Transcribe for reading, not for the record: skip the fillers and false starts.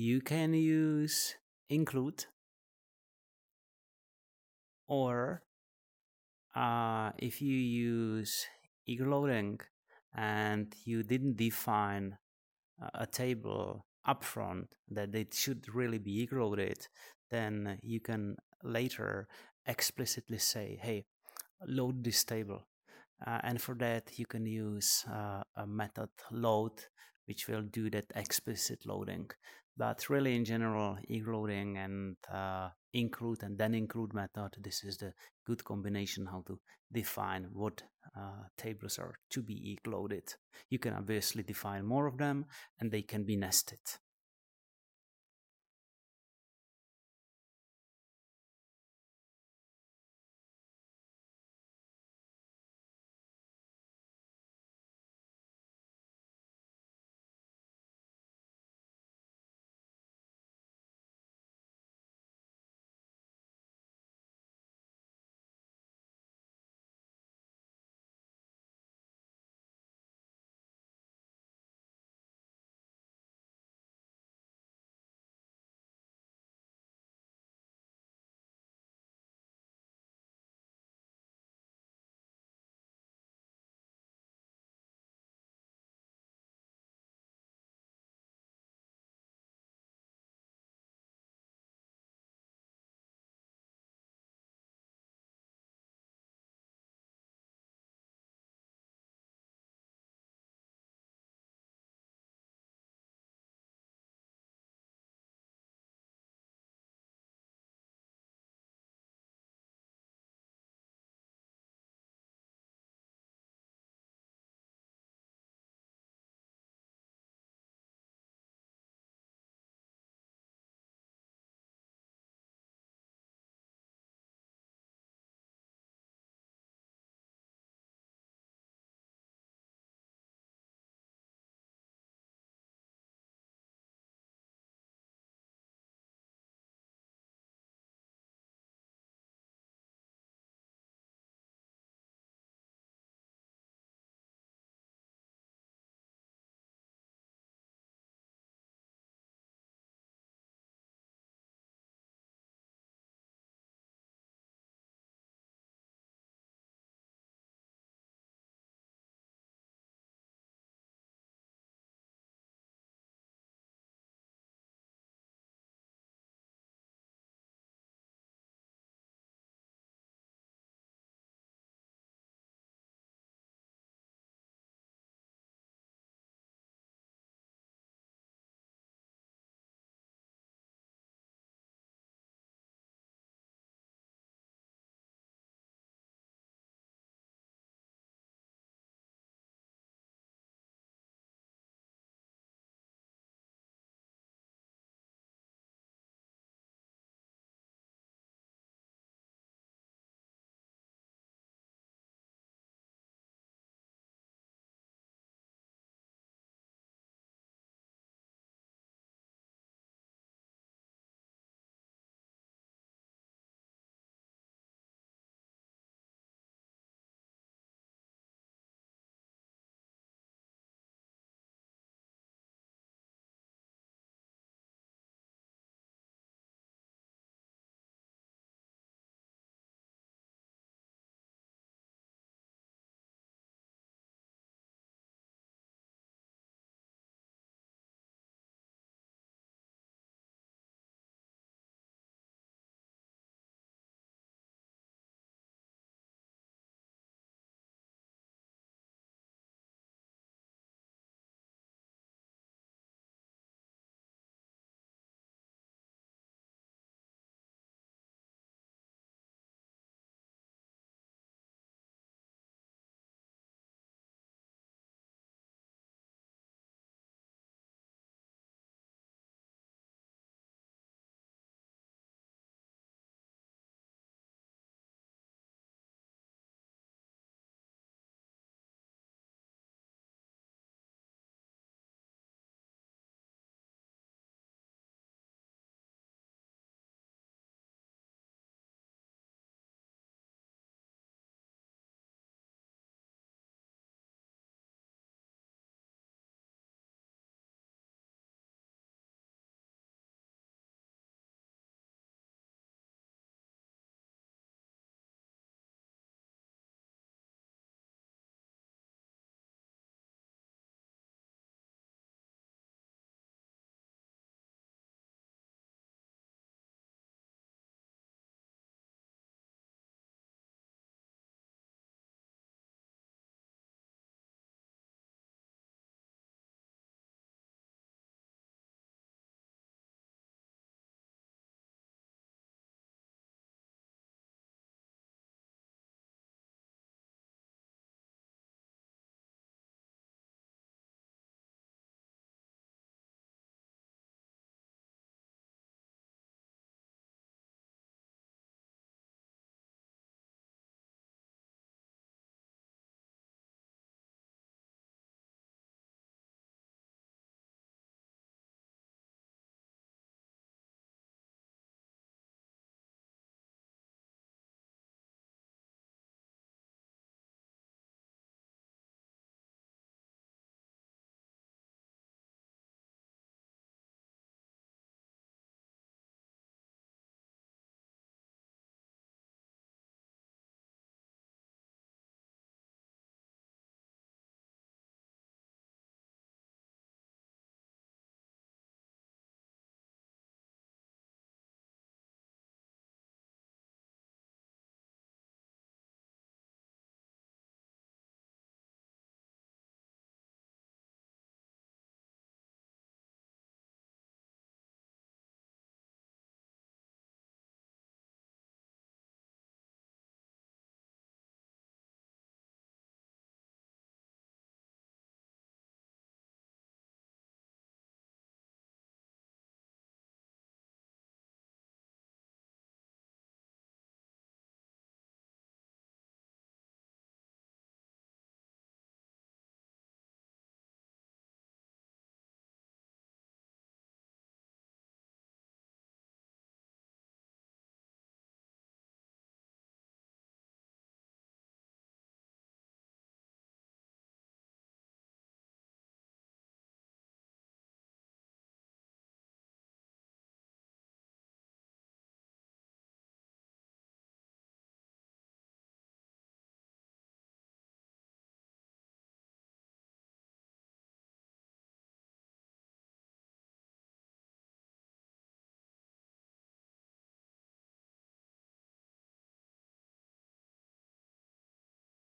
You can use include, or if you use eager loading and you didn't define a table upfront that it should really be eager loaded, then you can later explicitly say, hey, load this table. And for that, you can use a method load, which will do that explicit loading. But really, in general, eager loading and include and then include method, this is the good combination how to define what tables are to be eager loaded. You can obviously define more of them, and they can be nested.